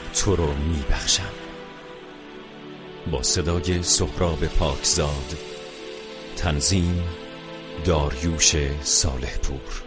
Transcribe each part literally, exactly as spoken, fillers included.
تو رو میبخشم. با صدای سهراب پاکزاد، تنظیم داریوش صالح پور.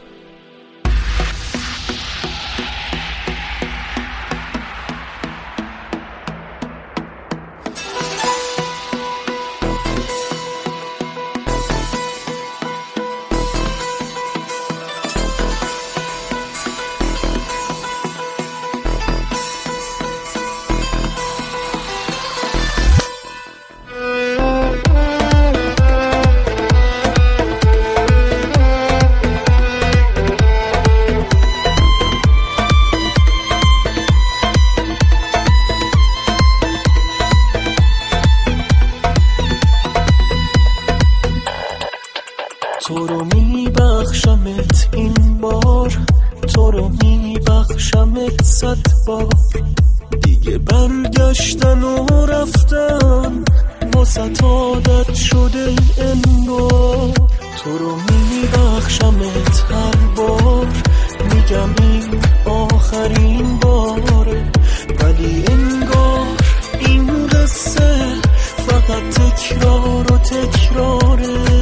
تو رو میبخشمت این بار، تو رو میبخشمت صد بار. دیگه برگشتن و رفتن واسه عادت شده انگار. تو رو میبخشمت هر بار، میگم این آخرین باره، ولی انگار این قصه فقط تکرار و تکراره.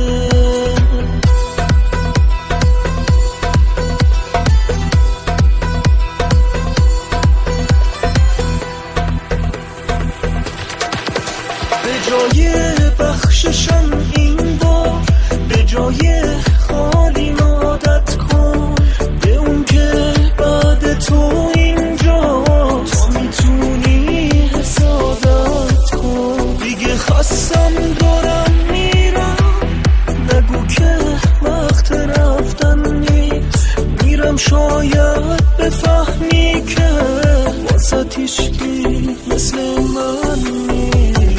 به جای بخششم این بار، به جای خالی عادت کن به اون که بعد تو اینجا تو میتونی حسادت کن. دیگه خستم دارم میرم، نگو که وقت رفتن نیست. میرم شاید بفهمی که واسه هیچکی مثل من نیست.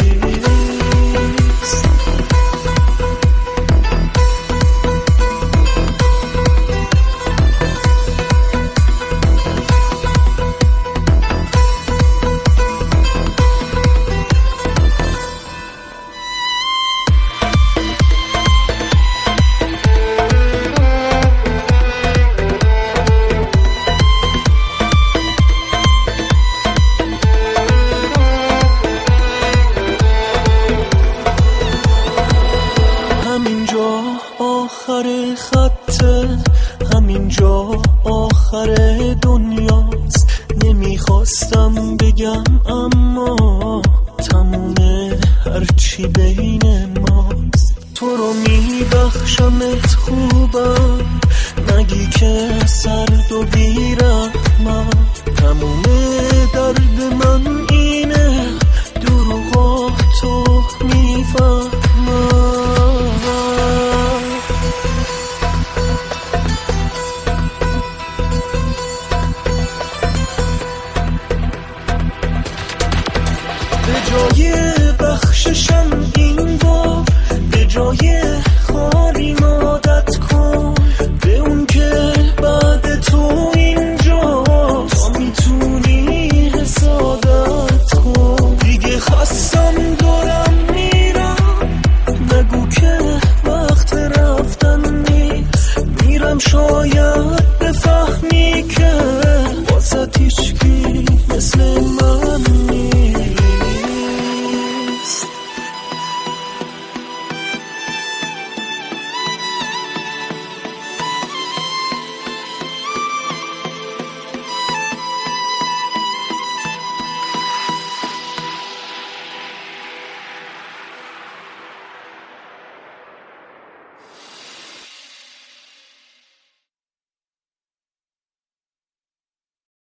آخر خطه، همینجا آخر دنیاست. نمیخواستم بگم اما